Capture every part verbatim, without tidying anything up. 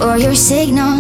for your signal.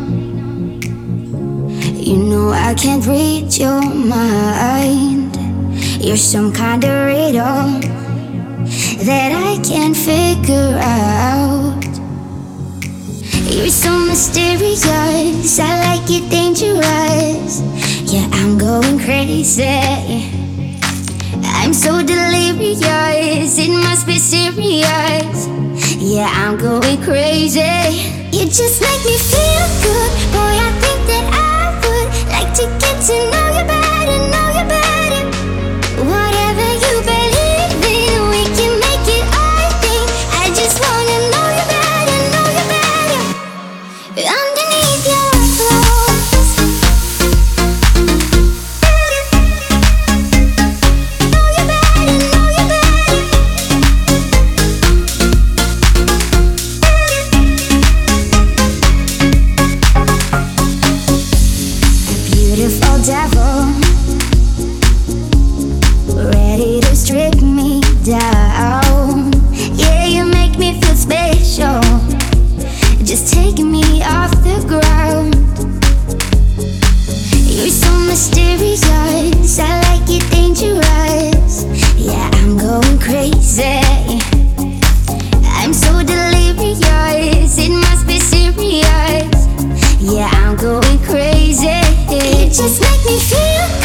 You know I can't read your mind. You're some kind of riddle that I can't figure out. You're so mysterious, I like it dangerous. Yeah, I'm going crazy. I'm so delirious, it must be serious. Yeah, I'm going crazy. You just make me feel good. Boy, I think that I would like to get to know you better, know you better. Whatever you believe in, we can make it our thing. I just wanna know you better, know you better. Underneath your clothes, know you better, know you better. A beautiful devil, ready to strip me down. Yeah, you make me feel special, just taking me off the ground. You're so mysterious, I like it dangerous. Yeah, I'm going crazy. I'm so delirious, it must be serious. Yeah, I'm going crazy. You just make me feel